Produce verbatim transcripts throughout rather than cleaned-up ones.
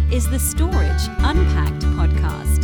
is the Storage Unpacked podcast.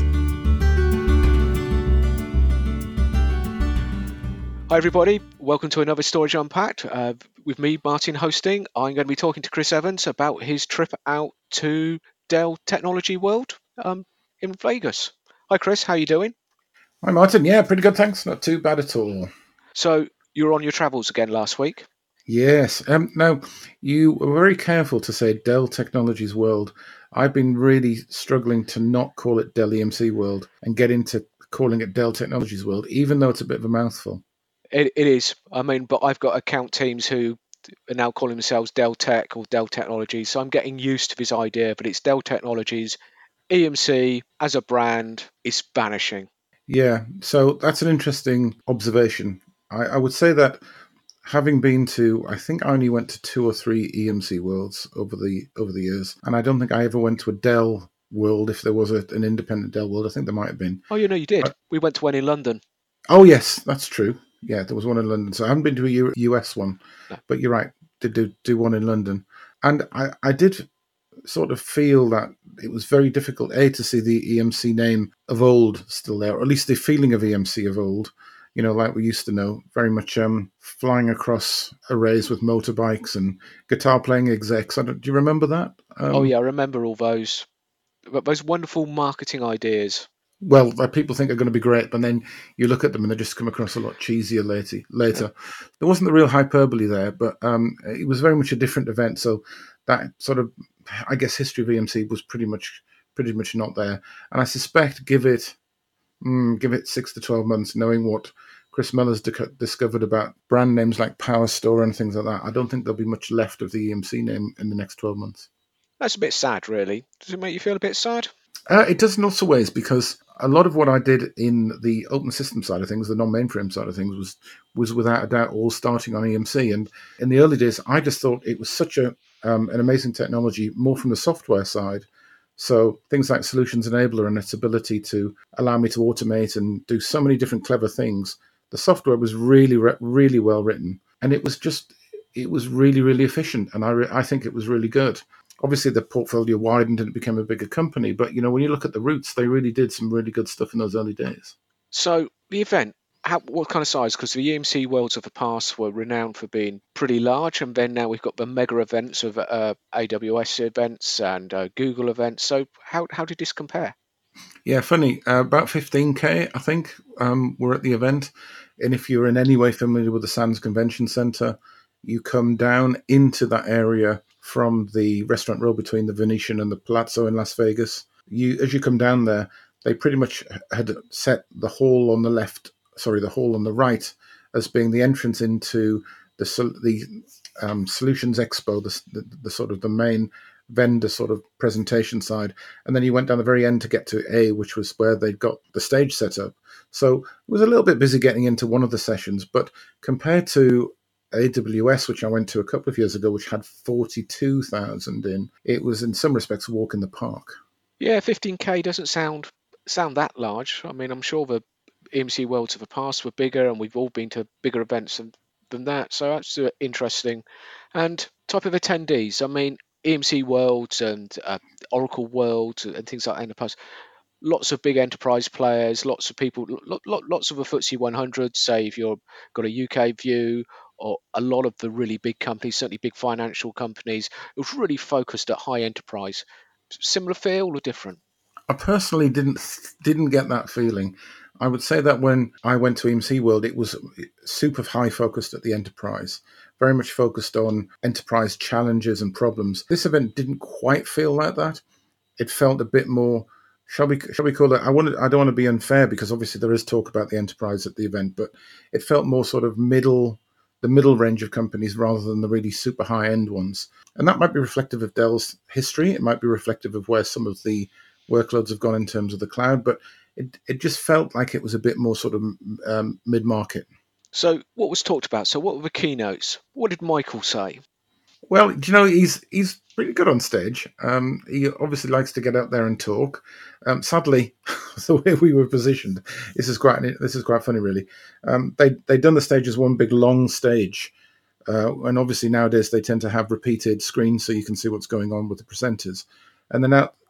Hi everybody, welcome to another Storage Unpacked. Uh, with me, Martin, hosting. I'm going to be talking to Chris Evans about his trip out to Dell Technology World um, in Vegas. Hi Chris, how are you doing? Hi Martin, yeah, pretty good, thanks. Not too bad at all. So you were on your travels again last week? Yes. Um, now, you were very careful to say Dell Technologies World. I've been really struggling to not call it Dell E M C World and get into calling it Dell Technologies World, even though it's a bit of a mouthful. It, it is. I mean, but I've got account teams who are now calling themselves Dell Tech or Dell Technologies, so I'm getting used to this idea, but it's Dell Technologies. E M C as a brand is vanishing. Yeah, so that's an interesting observation. I, I would say that having been to, I think I only went to two or three E M C Worlds over the over the years, and I don't think I ever went to a Dell World if there was a, an independent Dell World. I think there might have been. Oh, you know, you did. But, we went to one in London. Oh, yes, that's true. Yeah, there was one in London. So I haven't been to a U- US one, No. But you're right, did do, do one in London. And I, I did sort of feel that it was very difficult, A, to see the E M C name of old still there, or at least the feeling of E M C of old, you know, like we used to know, very much um, flying across arrays with motorbikes and guitar playing execs. I don't, do you remember that? Um, Oh, yeah, I remember all those. Those wonderful marketing ideas. Well, that people think are going to be great, but then you look at them and they just come across a lot cheesier later. Later, there wasn't the real hyperbole there, but um, it was very much a different event. So that sort of, I guess, history of E M C was pretty much, pretty much not there. And I suspect, give it, mm, give it six to twelve months, knowing what Chris Miller's di- discovered about brand names like Power Store and things like that, I don't think there'll be much left of the E M C name in the next twelve months. That's a bit sad, really. Does it make you feel a bit sad? Uh, it does in lots of ways, because a lot of what I did in the open system side of things, the non-mainframe side of things, was was without a doubt all starting on E M C. And in the early days, I just thought it was such a um, an amazing technology, more from the software side. So things like Solutions Enabler and its ability to allow me to automate and do so many different clever things. The software was really, really well written, and it was just, it was really, really efficient. And I, re- I think it was really good. Obviously, the portfolio widened and it became a bigger company. But, you know, when you look at the roots, they really did some really good stuff in those early days. So the event, how, what kind of size? Because the E M C Worlds of the past were renowned for being pretty large. And then now we've got the mega events of uh, A W S events and uh, Google events. So how, how did this compare? Yeah, funny. Uh, about fifteen K, I think, um, were at the event. And if you're in any way familiar with the Sands Convention Center, you come down into that area from the restaurant row between the Venetian and the Palazzo in Las Vegas. You, as you come down there, they pretty much had set the hall on the left, sorry, the hall on the right, as being the entrance into the the um, Solutions Expo, the, the, the sort of the main vendor sort of presentation side. And then you went down the very end to get to A, which was where they'd got the stage set up. So it was a little bit busy getting into one of the sessions, but compared to A W S, which I went to a couple of years ago, which had forty-two thousand in, it was in some respects a walk in the park. Yeah, fifteen K doesn't sound sound that large. I mean, I'm sure the E M C Worlds of the past were bigger, and we've all been to bigger events than, than that. So that's uh, interesting. And type of attendees, I mean, E M C Worlds and uh, Oracle Worlds and things like that in the past. Lots of big enterprise players, lots of people, lot, lot, lots of the F T S E one hundred, say if you've got a U K view, or a lot of the really big companies, certainly big financial companies. It was really focused at high enterprise. Similar feel or different? I personally didn't didn't get that feeling. I would say that when I went to E M C World, it was super high focused at the enterprise, very much focused on enterprise challenges and problems. This event didn't quite feel like that. It felt a bit more, shall we shall we call it? I want I don't want to be unfair, because obviously there is talk about the enterprise at the event, but it felt more sort of middle, the middle range of companies rather than the really super high end ones. And that might be reflective of Dell's history. It might be reflective of where some of the workloads have gone in terms of the cloud, but it, it just felt like it was a bit more sort of um, mid-market. So what was talked about? So what were the keynotes? What did Michael say? Well, do you know, he's he's pretty good on stage. Um, he obviously likes to get out there and talk. Um, sadly, the way we were positioned, this is quite this is quite funny, really. Um, they they'd done the stage as one big long stage, uh, and obviously nowadays they tend to have repeated screens so you can see what's going on with the presenters. And then out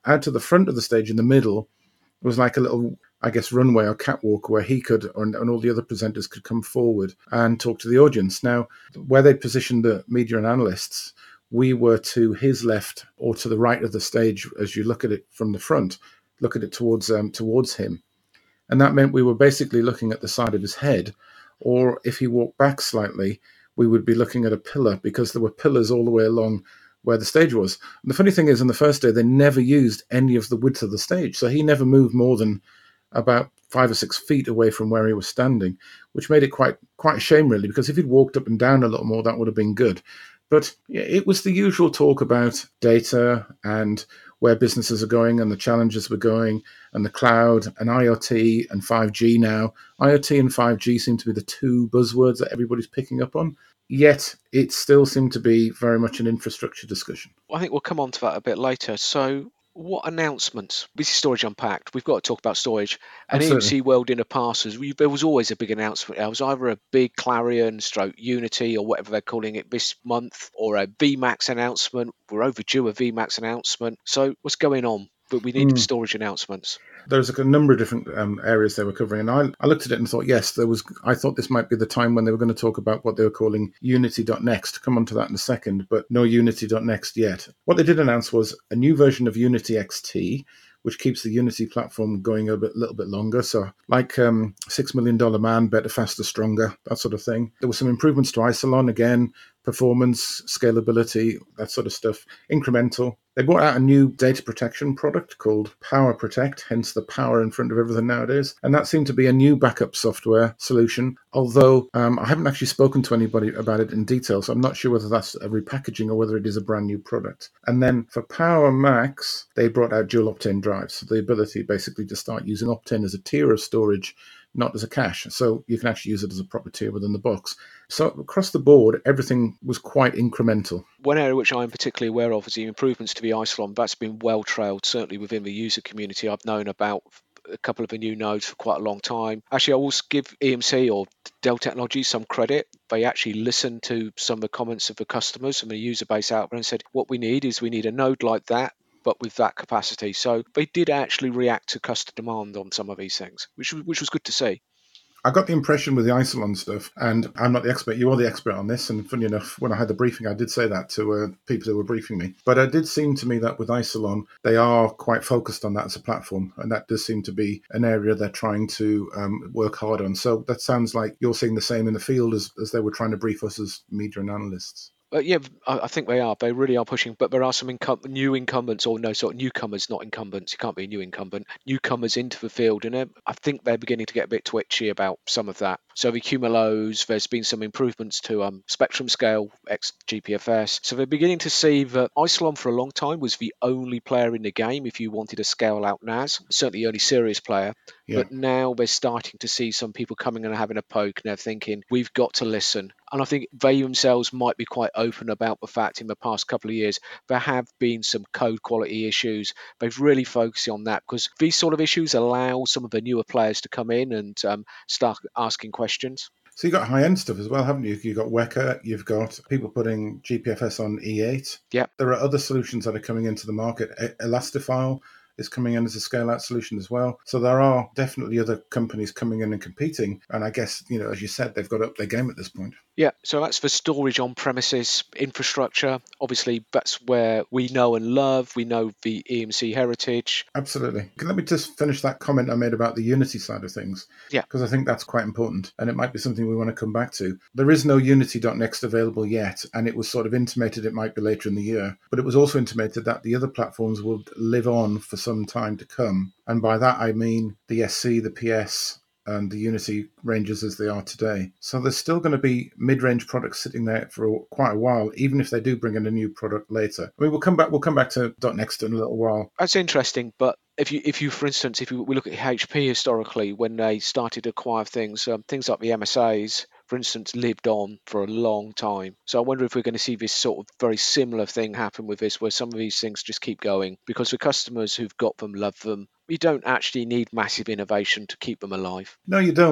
out to the front of the stage in the middle was like a little, I guess, runway or catwalk where he could, and, and all the other presenters could come forward and talk to the audience. Now, where they positioned the media and analysts, we were to his left or to the right of the stage as you look at it from the front, look at it towards um, towards him. And that meant we were basically looking at the side of his head, or if he walked back slightly, we would be looking at a pillar because there were pillars all the way along where the stage was. And the funny thing is, on the first day, they never used any of the width of the stage. So he never moved more than about five or six feet away from where he was standing, which made it quite quite a shame, really, because if he'd walked up and down a lot more, that would have been good. But yeah, it was the usual talk about data and where businesses are going and the challenges we're going and the cloud and IoT and five G now. IoT and five G seem to be the two buzzwords that everybody's picking up on. Yet it still seemed to be very much an infrastructure discussion. I think we'll come on to that a bit later. So what announcements? This is Storage Unpacked. We've got to talk about storage. And E M C World in the past, there was always a big announcement. It was either a big Clarion stroke Unity or whatever they're calling it this month, or a V MAX announcement. We're overdue a V MAX announcement. So what's going on? But we need mm. storage announcements. There's a number of different um, areas they were covering, and I, I looked at it and thought, yes, there was. I thought this might be the time when they were going to talk about what they were calling Unity.next. Come on to that in a second, but no Unity.next yet. What they did announce was a new version of Unity X T, which keeps the Unity platform going a bit, little bit longer. So like um, Six Million Dollar Man, better, faster, stronger, that sort of thing. There were some improvements to Isilon, again, performance, scalability, that sort of stuff, incremental. They brought out a new data protection product called Power Protect, hence the power in front of everything nowadays. And that seemed to be a new backup software solution, although um, I haven't actually spoken to anybody about it in detail, so I'm not sure whether that's a repackaging or whether it is a brand new product. And then for Power Max, they brought out dual Optane drives, so the ability basically to start using Optane as a tier of storage, not as a cache. So you can actually use it as a proper tier within the box. So across the board, everything was quite incremental. One area which I'm particularly aware of is the improvements to the Isilon. That's been well trailed, certainly within the user community. I've known about a couple of the new nodes for quite a long time. Actually, I will give E M C or Dell Technologies some credit. They actually listened to some of the comments of the customers and the user base out there and said, what we need is we need a node like that, but with that capacity. So they did actually react to customer demand on some of these things, which, which was good to see. I got the impression with the Isilon stuff, and I'm not the expert, you are the expert on this, and funny enough, when I had the briefing, I did say that to uh, people who were briefing me. But it did seem to me that with Isilon, they are quite focused on that as a platform, and that does seem to be an area they're trying to um, work hard on. So that sounds like you're seeing the same in the field as, as they were trying to brief us as media and analysts. But yeah, I think they are. They really are pushing. But there are some incum- new incumbents, or no, sort of newcomers, not incumbents. You can't be a new incumbent. Newcomers into the field, and I think they're beginning to get a bit twitchy about some of that. So the Cumulos, there's been some improvements to um, Spectrum Scale, X G P F S. So they're beginning to see that Isilon for a long time was the only player in the game if you wanted to scale out N A S, certainly the only serious player. Yeah. But now they're starting to see some people coming and having a poke, and they're thinking, we've got to listen. And I think they themselves might be quite open about the fact in the past couple of years there have been some code quality issues. They've really focused on that because these sort of issues allow some of the newer players to come in and um, start asking questions. So you've got high-end stuff as well, haven't you? You've got Weka, you've got people putting G P F S on E eight. Yeah. There are other solutions that are coming into the market. Elastifile is coming in as a scale-out solution as well. So there are definitely other companies coming in and competing. And I guess, you know, as you said, they've got up their game at this point. Yeah, so that's for storage on-premises infrastructure. Obviously, that's where we know and love. We know the E M C heritage. Absolutely. Let me just finish that comment I made about the Unity side of things. Yeah. Because I think that's quite important, and it might be something we want to come back to. There is no Unity.next available yet, and it was sort of intimated it might be later in the year. But it was also intimated that the other platforms would live on for some time to come. And by that, I mean the S C, the P S, and the Unity ranges as they are today. So there's still going to be mid-range products sitting there for quite a while, even if they do bring in a new product later. I mean, we'll come back. We'll come back to .next in a little while. That's interesting, but if you, if you, for instance, if you, we look at H P historically, when they started to acquire things, um, things like the M S As, for instance, lived on for a long time. So I wonder if we're going to see this sort of very similar thing happen with this, where some of these things just keep going because the customers who've got them love them. You don't actually need massive innovation to keep them alive. No, you don't.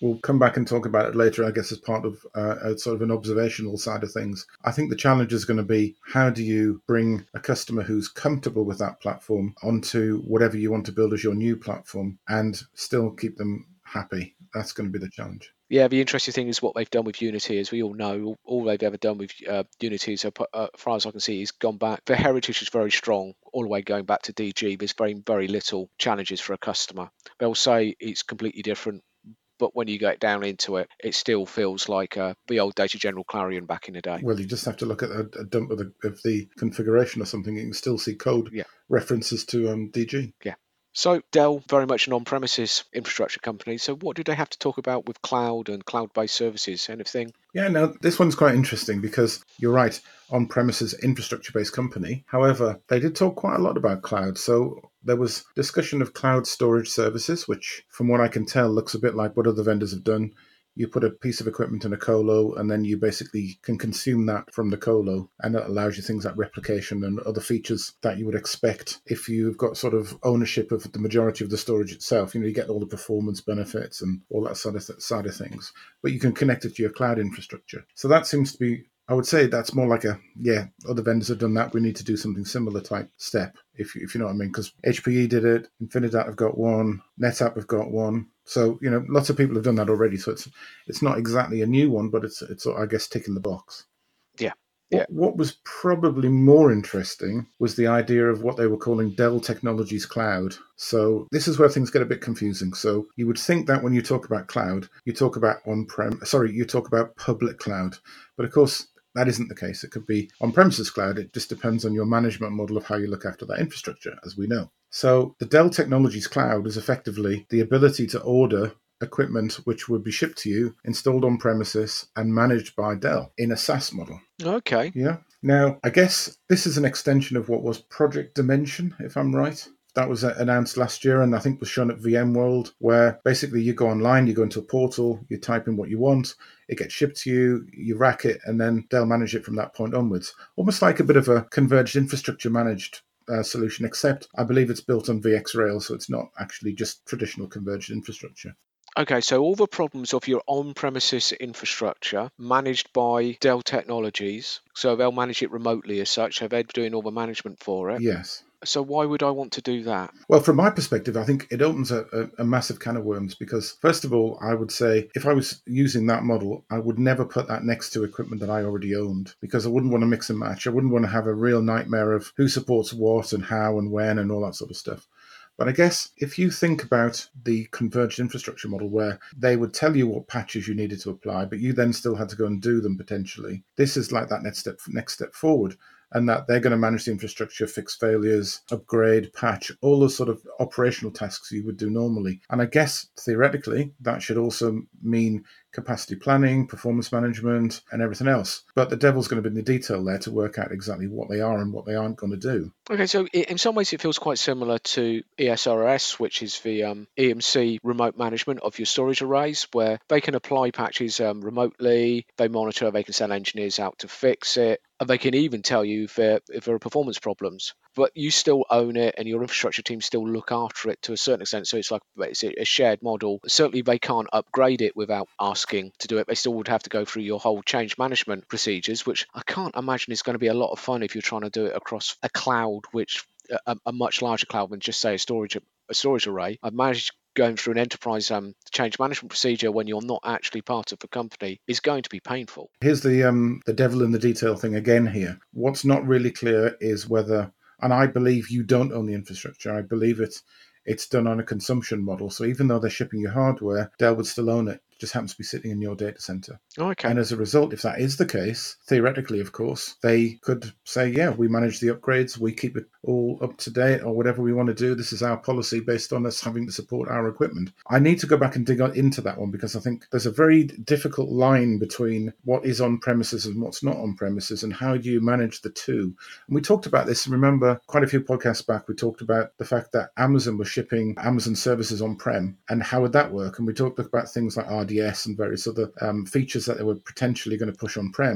we'll come back and talk about it later, I guess, as part of uh, a sort of an observational side of things. I think the challenge is going to be, how do you bring a customer who's comfortable with that platform onto whatever you want to build as your new platform and still keep them happy? That's going to be the challenge. Yeah, the interesting thing is what they've done with Unity. As we all know, all, all they've ever done with uh, Unity, so uh, as far as I can see, is gone back. Their heritage is very strong, all the way going back to D G. There's very, very little challenges for a customer. They'll say it's completely different, but when you get down into it, it still feels like uh, the old Data General Clarion back in the day. Well, you just have to look at a, a dump of the, of the configuration or something. You can still see code Yeah. references to um, D G. Yeah. So Dell, very much an on-premises infrastructure company. So what do they have to talk about with cloud and cloud-based services? Anything? Yeah, no, this one's quite interesting because you're right, on-premises infrastructure-based company. However, they did talk quite a lot about cloud. So there was discussion of cloud storage services, which from what I can tell looks a bit like what other vendors have done. You put a piece of equipment in a colo, and then you basically can consume that from the colo, and that allows you things like replication and other features that you would expect if you've got sort of ownership of the majority of the storage itself. You know, you get all the performance benefits and all that sort of th- side of things, but you can connect it to your cloud infrastructure. So that seems to be, I would say that's more like a, yeah, other vendors have done that. We need to do something similar type step, if you, if you know what I mean, because H P E did it, Infinidat have got one, NetApp have got one. So, you know, lots of people have done that already. So it's it's not exactly a new one, but it's, it's I guess, ticking the box. Yeah. Yeah. What, what was probably more interesting was the idea of what they were calling Dell Technologies Cloud. So this is where things get a bit confusing. So you would think that when you talk about cloud, you talk about on-prem, sorry, you talk about public cloud. But of course, that isn't the case. It could be on-premises cloud. It just depends on your management model of how you look after that infrastructure, as we know. So the Dell Technologies Cloud is effectively the ability to order equipment which would be shipped to you, installed on premises, and managed by Dell in a SaaS model. Okay. Yeah. Now, I guess this is an extension of what was Project Dimension, if I'm right. That was announced last year and I think was shown at VMworld, where basically you go online, you go into a portal, you type in what you want, it gets shipped to you, you rack it, and then they'll manage it from that point onwards. Almost like a bit of a converged infrastructure managed uh, solution, except I believe it's built on V X Rail, so it's not actually just traditional converged infrastructure. Okay, so all the problems of your on-premises infrastructure managed by Dell Technologies, so they'll manage it remotely as such, so they're doing all the management for it. Yes. So why would I want to do that? Well, from my perspective, I think it opens a, a, a massive can of worms because, first of all, I would say if I was using that model, I would never put that next to equipment that I already owned because I wouldn't want to mix and match. I wouldn't want to have a real nightmare of who supports what and how and when and all that sort of stuff. But I guess if you think about the converged infrastructure model where they would tell you what patches you needed to apply, but you then still had to go and do them potentially, this is like that next step, next step forward. And that they're going to manage the infrastructure, fix failures, upgrade, patch, all those sort of operational tasks you would do normally. And I guess theoretically, that should also mean capacity planning, performance management, and everything else. But the devil's going to be in the detail there to work out exactly what they are and what they aren't going to do. Okay, so in some ways it feels quite similar to E S R S, which is the um, E M C remote management of your storage arrays, where they can apply patches um, remotely, they monitor, they can send engineers out to fix it, and they can even tell you if there, if there are performance problems. But you still own it and your infrastructure team still look after it to a certain extent. So it's like it's a shared model. Certainly they can't upgrade it without asking to do it. They still would have to go through your whole change management procedures, which I can't imagine is going to be a lot of fun if you're trying to do it across a cloud, which a, a much larger cloud than just say a storage a storage array. I've managed going through an enterprise um, change management procedure when you're not actually part of the company is going to be painful. Here's the um, the devil in the detail thing again here. What's not really clear is whether, and I believe you don't own the infrastructure. I believe it's it's done on a consumption model. So even though they're shipping you hardware, Dell would still own it. It just happens to be sitting in your data center. Okay. And as a result, if that is the case, theoretically, of course, they could say, yeah, we manage the upgrades, we keep it all up to date or whatever we want to do. This is our policy based on us having to support our equipment. I need to go back and dig into that one because I think there's a very difficult line between what is on premises and what's not on premises and how do you manage the two. And we talked about this, remember, quite a few podcasts back, we talked about the fact that Amazon was shipping Amazon services on-prem and how would that work? And we talked about things like R D S and various other um, features that they were potentially going to push on-prem.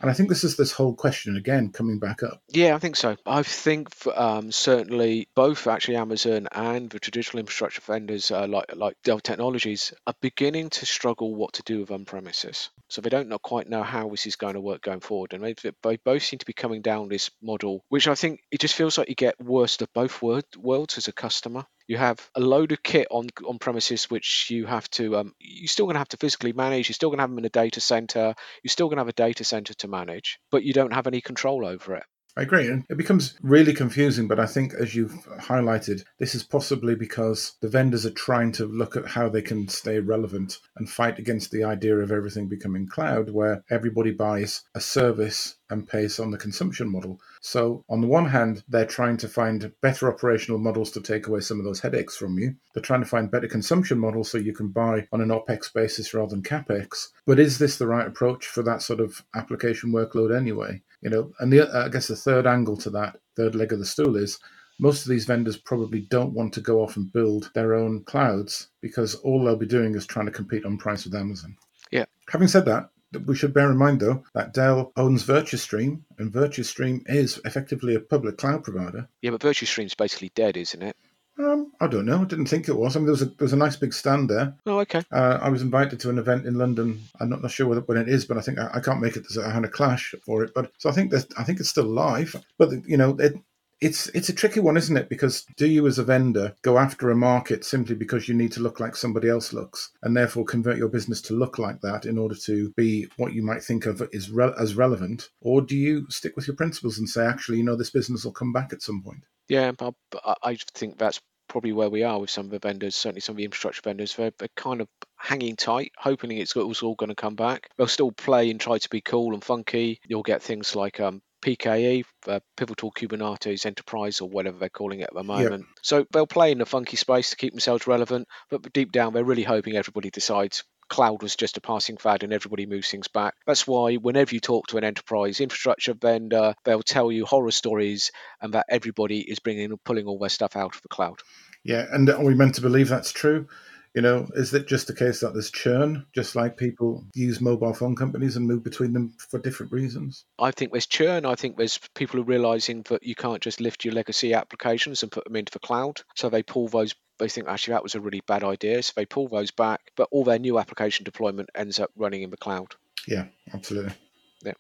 And I think this is this whole question again coming back up. Yeah, I think so. I think um, certainly both actually Amazon and the traditional infrastructure vendors uh, like like Dell Technologies are beginning to struggle what to do with on-premises. So they don't know, quite know how this is going to work going forward. And they, they both seem to be coming down this model, which I think it just feels like you get worst of both world, worlds as a customer. You have a load of kit on on premises which you have to um, you're still going to have to physically manage. You're still going to have them in a data center. You're still going to have a data center to manage, but you don't have any control over it. I agree. And it becomes really confusing, but I think, as you've highlighted, this is possibly because the vendors are trying to look at how they can stay relevant and fight against the idea of everything becoming cloud, where everybody buys a service and pays on the consumption model. So on the one hand, they're trying to find better operational models to take away some of those headaches from you. They're trying to find better consumption models so you can buy on an OPEX basis rather than CAPEX. But is this the right approach for that sort of application workload anyway? You know, and the, I guess the third angle to that, third leg of the stool is most of these vendors probably don't want to go off and build their own clouds because all they'll be doing is trying to compete on price with Amazon. Yeah. Having said that, we should bear in mind, though, that Dell owns VirtuStream, and VirtuStream is effectively a public cloud provider. Yeah, but VirtuStream's basically dead, isn't it? Um, I don't know. I didn't think it was. I mean, there was a, there was a nice big stand there. Oh, okay. Uh, I was invited to an event in London. I'm not, not sure whether, when it is, but I think I, I can't make it. I had a clash for it, but so I think that I think it's still live. But you know, it, it's it's a tricky one, isn't it? Because do you, as a vendor, go after a market simply because you need to look like somebody else looks, and therefore convert your business to look like that in order to be what you might think of is re- as relevant, or do you stick with your principles and say, actually, you know, this business will come back at some point? Yeah, but I think that's probably where we are with some of the vendors, certainly some of the infrastructure vendors. They're, they're kind of hanging tight, hoping it's all going to come back. They'll still play and try to be cool and funky. You'll get things like um, P K E, uh, Pivotal Kubernetes Enterprise, or whatever they're calling it at the moment. Yep. So they'll play in a funky space to keep themselves relevant, but deep down, they're really hoping everybody decides cloud was just a passing fad and everybody moves things back. That's why whenever you talk to an enterprise infrastructure vendor, they'll tell you horror stories and that everybody is bringing and pulling all their stuff out of the cloud. Yeah, and are we meant to believe that's true? You know, is it just a case that there's churn, just like people use mobile phone companies and move between them for different reasons? I think there's churn. I think there's people are realizing that you can't just lift your legacy applications and put them into the cloud. So they pull those, they think actually that was a really bad idea. So they pull those back, but all their new application deployment ends up running in the cloud. Yeah, absolutely. Yeah.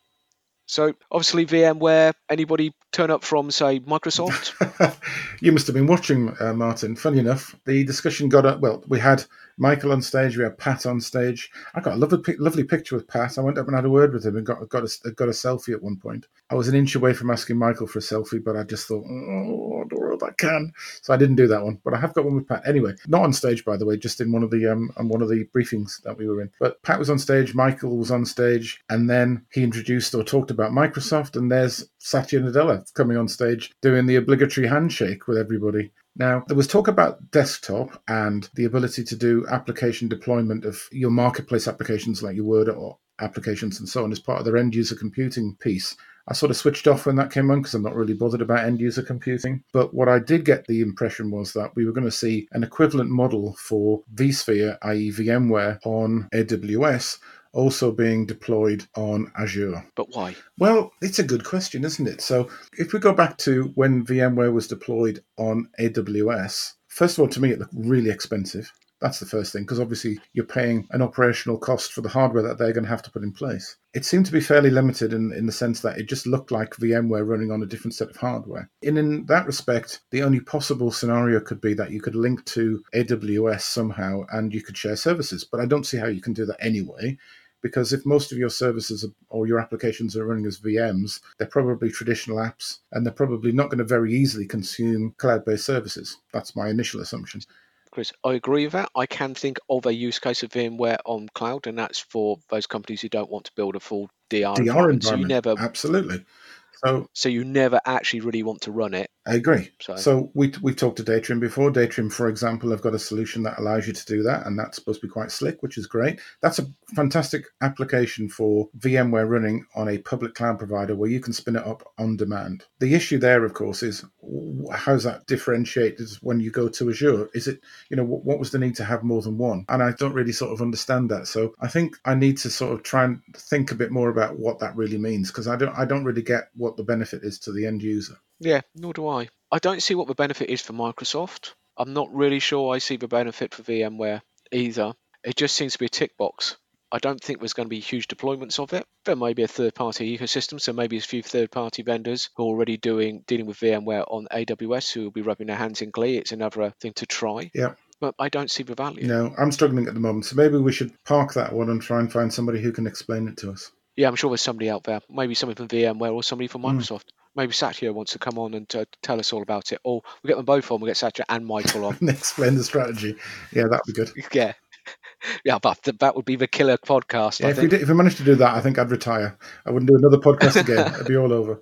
So obviously VMware, anybody turn up from, say, Microsoft? You must have been watching, uh, Martin. Funny enough, the discussion got up. Well, we had Michael on stage, we had Pat on stage. I got a lovely, lovely picture with Pat. I went up and had a word with him and got got a, got a selfie at one point. I was an inch away from asking Michael for a selfie, but I just thought, oh, I don't know if I can. So I didn't do that one, but I have got one with Pat. Anyway, not on stage, by the way, just in one of the um, on one of the briefings that we were in. But Pat was on stage, Michael was on stage, and then he introduced or talked about Microsoft, and there's Satya Nadella coming on stage doing the obligatory handshake with everybody. Now, there was talk about desktop and the ability to do application deployment of your marketplace applications like your Word or applications and so on as part of their end-user computing piece. I sort of switched off when that came on because I'm not really bothered about end-user computing. But what I did get the impression was that we were going to see an equivalent model for vSphere, that is. VMware, on A W S, also being deployed on Azure. But why? Well, it's a good question, isn't it? So if we go back to when VMware was deployed on A W S, first of all, to me, it looked really expensive. That's the first thing, because obviously you're paying an operational cost for the hardware that they're going to have to put in place. It seemed to be fairly limited in, in the sense that it just looked like VMware running on a different set of hardware. And in that respect, the only possible scenario could be that you could link to A W S somehow and you could share services. But I don't see how you can do that anyway, because if most of your services or your applications are running as V Ms, they're probably traditional apps, and they're probably not going to very easily consume cloud-based services. That's my initial assumption. Chris, I agree with that. I can think of a use case of VMware on cloud, and that's for those companies who don't want to build a full D R, D R environment. environment. So you never, absolutely. So, so you never actually really want to run it I agree. So, So we, we've talked to Datrium before. Datrium, for example, have got a solution that allows you to do that, and that's supposed to be quite slick, which is great. That's a fantastic application for VMware running on a public cloud provider where you can spin it up on demand. The issue there, of course, is how's that differentiated when you go to Azure? Is it, you know, what, what was the need to have more than one? And I don't really sort of understand that. So I think I need to sort of try and think a bit more about what that really means, because I don't, I don't really get what the benefit is to the end user. yeah, nor do I. I don't see what the benefit is for Microsoft. I'm not really sure I see the benefit for VMware either. It just seems to be a tick box. I don't think there's going to be huge deployments of it. There may be a third-party ecosystem, so maybe a few third-party vendors who are already doing dealing with VMware on A W S who will be rubbing their hands in glee. It's another thing to try. Yeah. But I don't see the value. No, I'm struggling at the moment. So maybe we should park that one and try and find somebody who can explain it to us. Yeah, I'm sure there's somebody out there. Maybe somebody from VMware or somebody from Mm. Microsoft. Maybe Satya wants to come on and uh, tell us all about it. Or we get them both on. We get Satya and Michael on. And explain the strategy. Yeah, that'd be good. Yeah. Yeah, but th- that would be the killer podcast, Yeah, I if we think. did, if we managed to do that, I think I'd retire. I wouldn't do another podcast again. It'd be all over.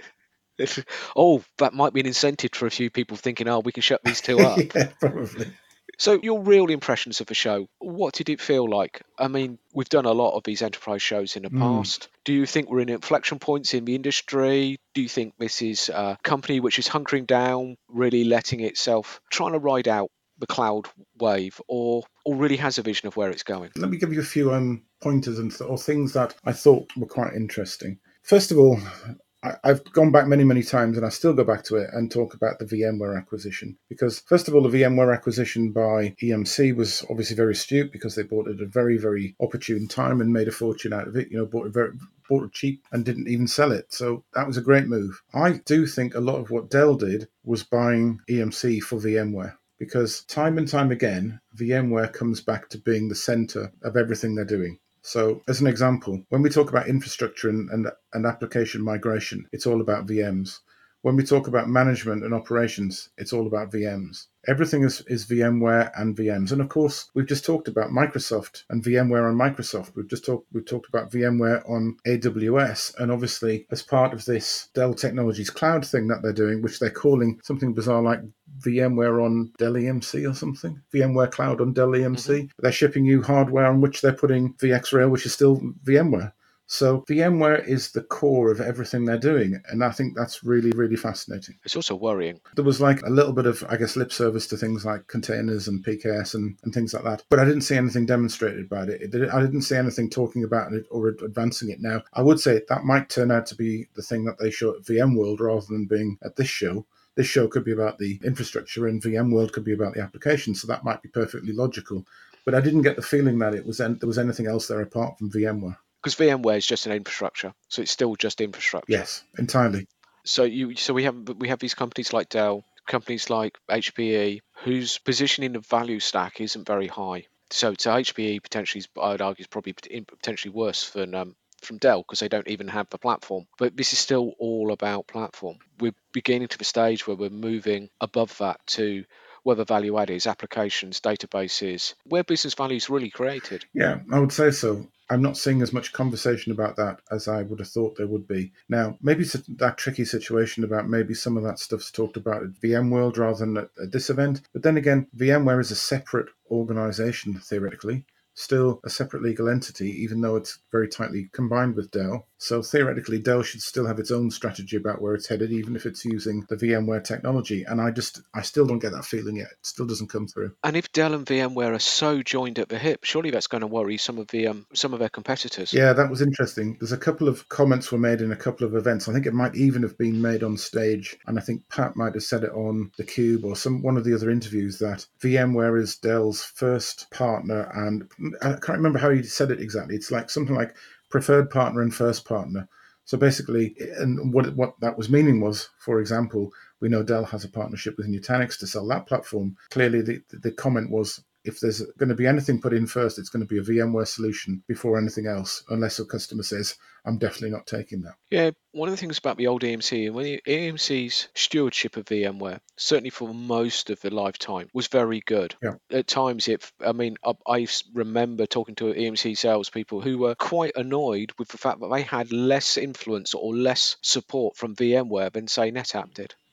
If, oh, that might be an incentive for a few people thinking, oh, we can shut these two up. Yeah, probably. So your real impressions of the show, what did it feel like? I mean, we've done a lot of these enterprise shows in the Mm. past. Do you think we're in inflection points in the industry? Do you think this is a company which is hunkering down, really letting itself, trying to ride out the cloud wave, or, or really has a vision of where it's going? Let me give you a few um, pointers and th- or things that I thought were quite interesting. First of all, I, I've gone back many, many times, and I still go back to it and talk about the VMware acquisition. Because, first of all, the VMware acquisition by E M C was obviously very astute because they bought it at a very, very opportune time and made a fortune out of it. You know, bought it very bought it cheap and didn't even sell it. So that was a great move. I do think a lot of what Dell did was buying E M C for VMware. Because time and time again, VMware comes back to being the center of everything they're doing. So, as an example, when we talk about infrastructure and, and, and application migration, it's all about V Ms. When we talk about management and operations, it's all about V Ms. Everything is, is VMware and V Ms. And of course, we've just talked about Microsoft and VMware on Microsoft. We've just talked we've talked about VMware on A W S. And obviously, as part of this Dell Technologies Cloud thing that they're doing, which they're calling something bizarre like VMware on Dell E M C or something, VMware Cloud on Dell E M C. Mm-hmm. They're shipping you hardware on which they're putting VxRail, which is still VMware. So VMware is the core of everything they're doing, and I think that's really, really fascinating. It's also worrying. There was like a little bit of, I guess, lip service to things like containers and P K S and, and things like that, but I didn't see anything demonstrated about it. it. I didn't see anything talking about it or advancing it. Now, I would say that might turn out to be the thing that they show at VMworld rather than being at this show. This show could be about the infrastructure and VMworld could be about the application, so that might be perfectly logical. But I didn't get the feeling that it was there was anything else there apart from VMware. Because VMware is just an infrastructure, so it's still just infrastructure. Yes, entirely. So you, so we have we have these companies like Dell, companies like H P E, whose position in the value stack isn't very high. So to H P E potentially, I would argue, is probably potentially worse than um, from Dell because they don't even have the platform. But this is still all about platform. We're beginning to the stage where we're moving above that to where the value add is, applications, databases, where business value is really created. Yeah, I would say so. I'm not seeing as much conversation about that as I would have thought there would be. Now, maybe it's that tricky situation about maybe some of that stuff's talked about at VMworld rather than at, at this event. But then again, VMware is a separate organization, theoretically. Still a separate legal entity, even though it's very tightly combined with Dell. So theoretically, Dell should still have its own strategy about where it's headed, even if it's using the VMware technology. And I just, I still don't get that feeling yet. It still doesn't come through. And if Dell and VMware are so joined at the hip, surely that's going to worry some of the um, some of their competitors. Yeah, that was interesting. There's a couple of comments were made in a couple of events. I think it might even have been made on stage, and I think Pat might have said it on theCUBE or some one of the other interviews that VMware is Dell's first partner, and I can't remember how he said it exactly. It's like something like preferred partner and first partner. So basically, and what what that was meaning was, for example, we know Dell has a partnership with Nutanix to sell that platform. Clearly, the, the comment was, if there's going to be anything put in first, it's going to be a VMware solution before anything else, unless a customer says, I'm definitely not taking that. Yeah, one of the things about the old E M C, and E M C's stewardship of VMware, certainly for most of the lifetime, was very good. Yeah. At times, it, I mean, I, I remember talking to E M C salespeople who were quite annoyed with the fact that they had less influence or less support from VMware than, say, NetApp did.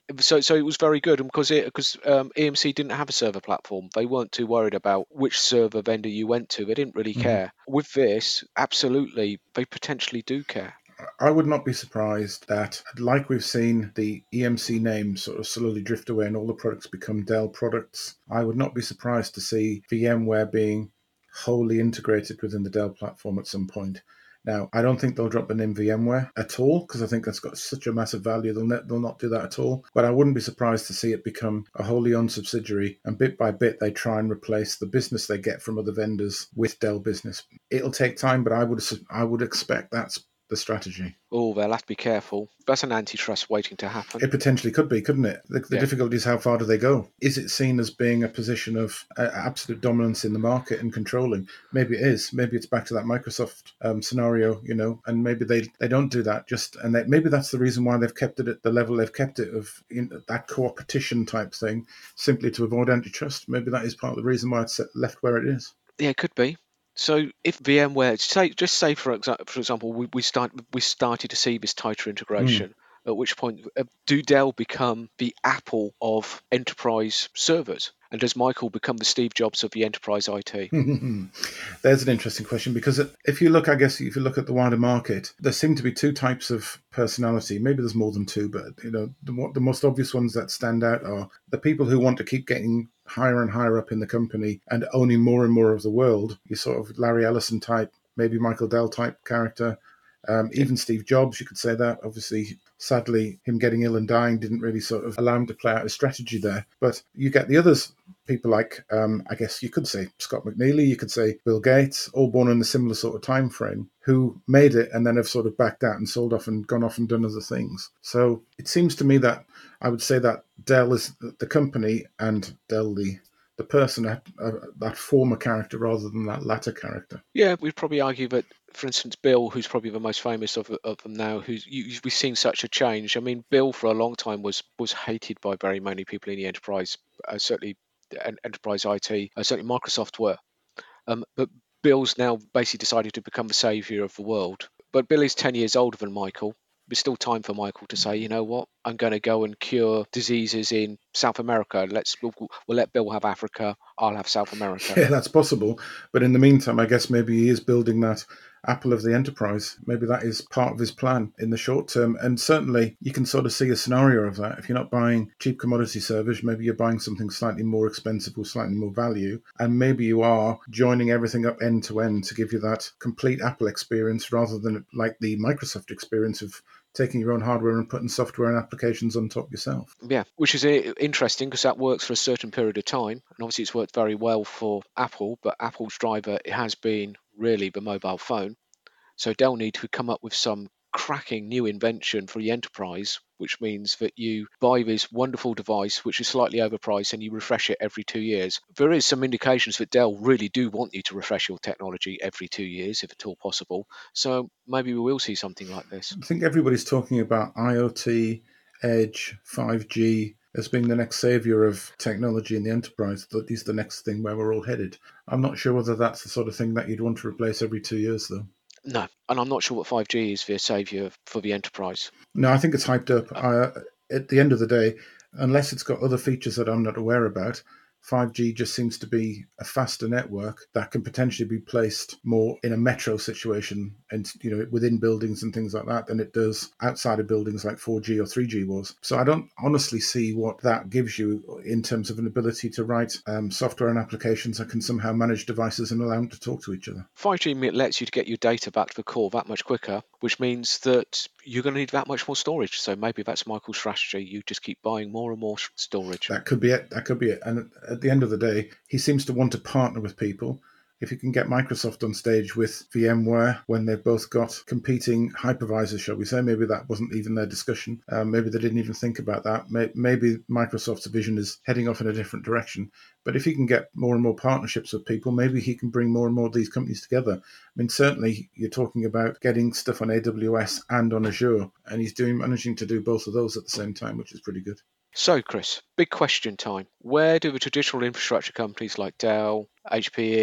So, so it was very good, and because it because um, E M C didn't have a server platform, they weren't too worried about which server vendor you went to. They didn't really Mhm. care. With this, absolutely, they potentially do care. I would not be surprised that, like we've seen the E M C name sort of slowly drift away and all the products become Dell products, I would not be surprised to see VMware being wholly integrated within the Dell platform at some point. Now, I don't think they'll drop the name VMware at all, because I think that's got such a massive value. They'll, ne- they'll not do that at all. But I wouldn't be surprised to see it become a wholly owned subsidiary, and bit by bit they try and replace the business they get from other vendors with Dell business. It'll take time, but I would I would expect that's the strategy. Oh, they'll have to be careful. That's an antitrust waiting to happen. It potentially could be, couldn't it? The, the Yeah. difficulty is how far do they go? Is it seen as being a position of uh, absolute dominance in the market and controlling? Maybe it is. Maybe it's back to that Microsoft um, scenario, you know, and maybe they, they don't do that. Just and they, maybe that's the reason why they've kept it at the level they've kept it of you know, that competition type thing, simply to avoid antitrust. Maybe that is part of the reason why it's left where it is. Yeah, it could be. So if VMware, say, just say for example, for example, we, we start we started to see this tighter integration. Mm. At which point, uh, do Dell become the Apple of enterprise servers? And does Michael become the Steve Jobs of the enterprise I T? There's an interesting question, because if you look, I guess, if you look at the wider market, there seem to be two types of personality. Maybe there's more than two, but you know, the, the most obvious ones that stand out are the people who want to keep getting higher and higher up in the company and owning more and more of the world. You sort of Larry Ellison type, maybe Michael Dell type character. Um, even Steve Jobs, you could say that. Obviously, sadly, him getting ill and dying didn't really sort of allow him to play out his strategy there. But you get the others, people like, um, I guess you could say Scott McNealy, you could say Bill Gates, all born in a similar sort of time frame, who made it and then have sort of backed out and sold off and gone off and done other things. So it seems to me that I would say that Dell is the company and Dell the the person, that, uh, that former character rather than that latter character. Yeah, we'd probably argue that, for instance, Bill, who's probably the most famous of, of them now, who's you, we've seen such a change. I mean, Bill for a long time was was hated by very many people in the enterprise, uh, certainly enterprise I T, uh, certainly Microsoft were. Um, but Bill's now basically decided to become the saviour of the world. But Bill is ten years older than Michael. There's still time for Michael to say, you know what, I'm going to go and cure diseases in South America. Let's we'll, we'll let Bill have Africa. I'll have South America. Yeah, that's possible. But in the meantime, I guess maybe he is building that Apple of the enterprise. Maybe that is part of his plan in the short term. And certainly you can sort of see a scenario of that. If you're not buying cheap commodity servers, maybe you're buying something slightly more expensive or slightly more value. And maybe you are joining everything up end to end to give you that complete Apple experience rather than like the Microsoft experience of taking your own hardware and putting software and applications on top yourself. Yeah, which is interesting because that works for a certain period of time. And obviously it's worked very well for Apple, but Apple's driver it has been really the mobile phone. So Dell need to come up with some cracking new invention for the enterprise, which means that you buy this wonderful device, which is slightly overpriced, and you refresh it every two years. There is some indications that Dell really do want you to refresh your technology every two years, if at all possible. So maybe we will see something like this. I think everybody's talking about IoT, Edge, five G as being the next savior of technology in the enterprise. That is the next thing where we're all headed. I'm not sure whether that's the sort of thing that you'd want to replace every two years, though. No, and I'm not sure what five G is the saviour for the enterprise. No, I think it's hyped up. I, at the end of the day, unless it's got other features that I'm not aware about, five G just seems to be a faster network that can potentially be placed more in a metro situation and, you know, within buildings and things like that than it does outside of buildings like four G or three G was. So I don't honestly see what that gives you in terms of an ability to write um, software and applications that can somehow manage devices and allow them to talk to each other. five G lets you to get your data back to the core that much quicker, which means that you're going to need that much more storage. So maybe that's Michael's strategy. You just keep buying more and more storage. That could be it. That could be it. And at the end of the day, he seems to want to partner with people. If you can get Microsoft on stage with VMware when they've both got competing hypervisors, shall we say, maybe that wasn't even their discussion. Um, maybe they didn't even think about that. Maybe Microsoft's vision is heading off in a different direction. But if he can get more and more partnerships with people, maybe he can bring more and more of these companies together. I mean, certainly you're talking about getting stuff on A W S and on Azure, and he's doing managing to do both of those at the same time, which is pretty good. So, Chris, big question time. Where do the traditional infrastructure companies like Dell, H P E,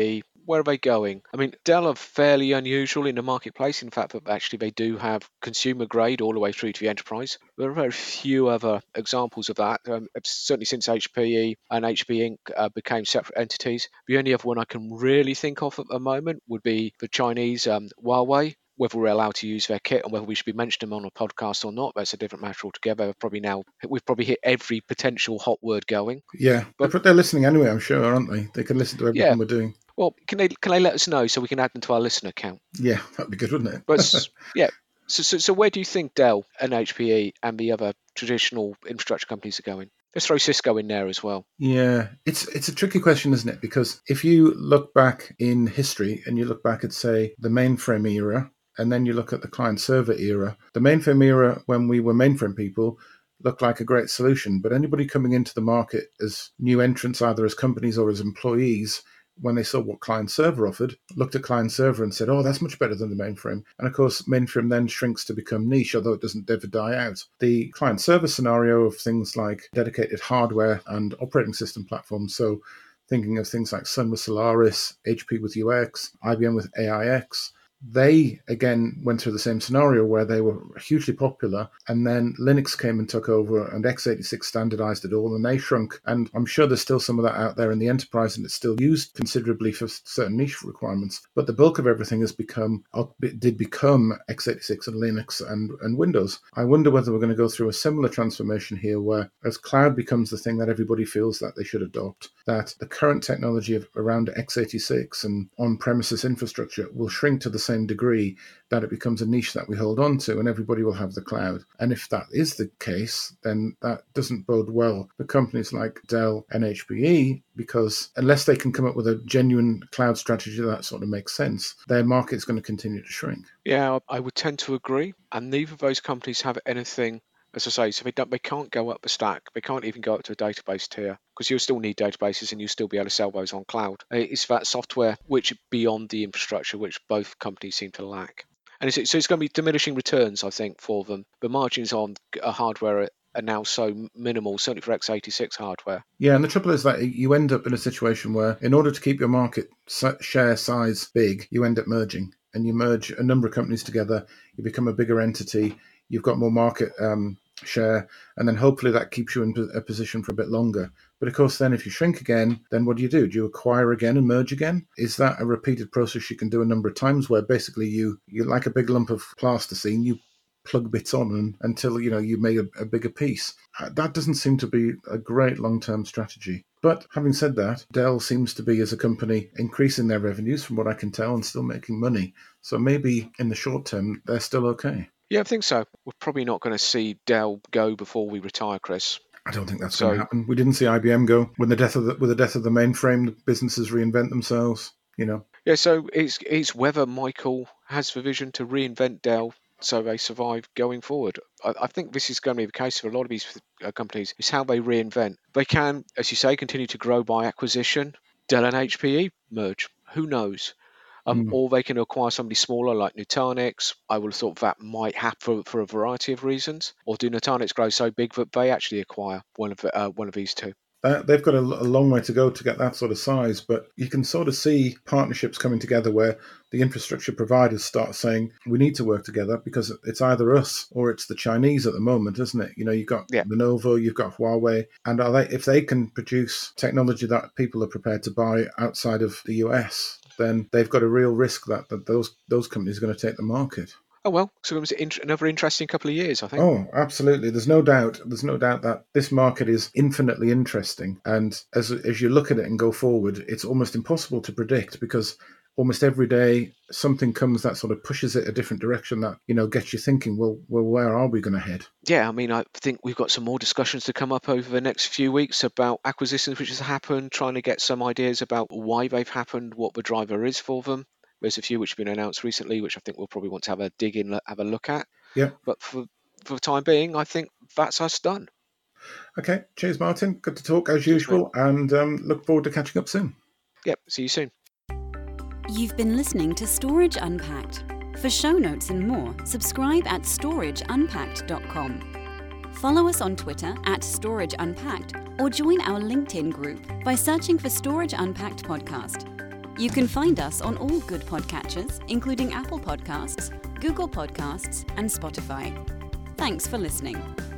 where are they going? I mean, Dell are fairly unusual in the marketplace in the fact that actually they do have consumer grade all the way through to the enterprise. There are very few other examples of that, um, certainly since H P E and H P Incorporated uh, became separate entities. The only other one I can really think of at the moment would be the Chinese um, Huawei. Whether we're allowed to use their kit and whether we should be mentioning them on a podcast or not, that's a different matter altogether. We've probably now we've probably hit every potential hot word going. Yeah, but they're, they're listening anyway, I'm sure, aren't they? They can listen to everything yeah. we're doing. Well, can they can they let us know so we can add them to our listener count? Yeah, that'd be good, wouldn't it? But yeah, so, so so where do you think Dell and H P E and the other traditional infrastructure companies are going? Let's throw Cisco in there as well. Yeah, it's it's a tricky question, isn't it? Because if you look back in history and you look back at, say, the mainframe era, and then you look at the client-server era, the mainframe era, when we were mainframe people, looked like a great solution. But anybody coming into the market as new entrants, either as companies or as employees, when they saw what client-server offered, looked at client-server and said, oh, that's much better than the mainframe. And of course, mainframe then shrinks to become niche, although it doesn't ever die out. The client-server scenario of things like dedicated hardware and operating system platforms, so thinking of things like Sun with Solaris, H P with U X, I B M with A I X, they, again, went through the same scenario where they were hugely popular, and then Linux came and took over, and x eighty-six standardized it all, and they shrunk. And I'm sure there's still some of that out there in the enterprise, and it's still used considerably for certain niche requirements. But the bulk of everything has become, did become x eighty-six and Linux and, and Windows. I wonder whether we're going to go through a similar transformation here, where as cloud becomes the thing that everybody feels that they should adopt, that the current technology of around x eighty-six and on-premises infrastructure will shrink to the same degree that it becomes a niche that we hold on to, and everybody will have the cloud. And if that is the case, then that doesn't bode well for companies like Dell and H P E, because unless they can come up with a genuine cloud strategy that sort of makes sense, their market is going to continue to shrink. Yeah, I would tend to agree. And neither of those companies have anything, as I say, so they don't, they can't go up the stack. They can't even go up to a database tier, because you'll still need databases and you'll still be able to sell those on cloud. It's that software which beyond the infrastructure, which both companies seem to lack. And it's, so it's going to be diminishing returns, I think, for them. The margins on hardware are now so minimal, certainly for x eighty-six hardware. Yeah, and the trouble is that you end up in a situation where, in order to keep your market share size big, you end up merging. And you merge a number of companies together, you become a bigger entity, you've got more market um, share, and then hopefully that keeps you in a position for a bit longer. But of course, then if you shrink again, then what do you do? Do you acquire again and merge again? Is that a repeated process you can do a number of times, where basically you, you like a big lump of plasticine, you plug bits on and, until you know you make a, a bigger piece? That doesn't seem to be a great long-term strategy. But having said that, Dell seems to be, as a company, increasing their revenues from what I can tell and still making money. So maybe in the short term, they're still okay. Yeah, I think so. We're probably not going to see Dell go before we retire, Chris. I don't think that's so, going to happen. We didn't see I B M go. When the death of the, with the death of the mainframe, the businesses reinvent themselves, you know. Yeah, so it's, it's whether Michael has the vision to reinvent Dell so they survive going forward. I, I think this is going to be the case for a lot of these uh, companies, is how they reinvent. They can, as you say, continue to grow by acquisition. Dell and H P E merge. Who knows? Um, mm. Or they can acquire somebody smaller like Nutanix. I would have thought that might happen for, for a variety of reasons. Or do Nutanix grow so big that they actually acquire one of the, uh, one of these two? Uh, they've got a, a long way to go to get that sort of size, but you can sort of see partnerships coming together where the infrastructure providers start saying, we need to work together, because it's either us or it's the Chinese at the moment, isn't it? You know, you've got yeah. Lenovo, you've got Huawei, and are they, if they can produce technology that people are prepared to buy outside of the U S, then they've got a real risk that, that those those companies are going to take the market. Oh, well, so it was another interesting couple of years, I think. Oh, absolutely. There's no doubt. There's no doubt that this market is infinitely interesting. And as as you look at it and go forward, it's almost impossible to predict, because almost every day something comes that sort of pushes it a different direction that, you know, gets you thinking, well, well, where are we going to head? Yeah, I mean, I think we've got some more discussions to come up over the next few weeks about acquisitions which has happened, trying to get some ideas about why they've happened, what the driver is for them. There's a few which have been announced recently, which I think we'll probably want to have a dig in, have a look at. Yeah. But for, for the time being, I think that's us done. Okay. Cheers, Martin. Good to talk as usual, and um, look forward to catching up soon. Yep. See you soon. You've been listening to Storage Unpacked. For show notes and more, subscribe at storage unpacked dot com. Follow us on Twitter at Storage Unpacked, or join our LinkedIn group by searching for Storage Unpacked Podcast. You can find us on all good podcatchers, including Apple Podcasts, Google Podcasts, and Spotify. Thanks for listening.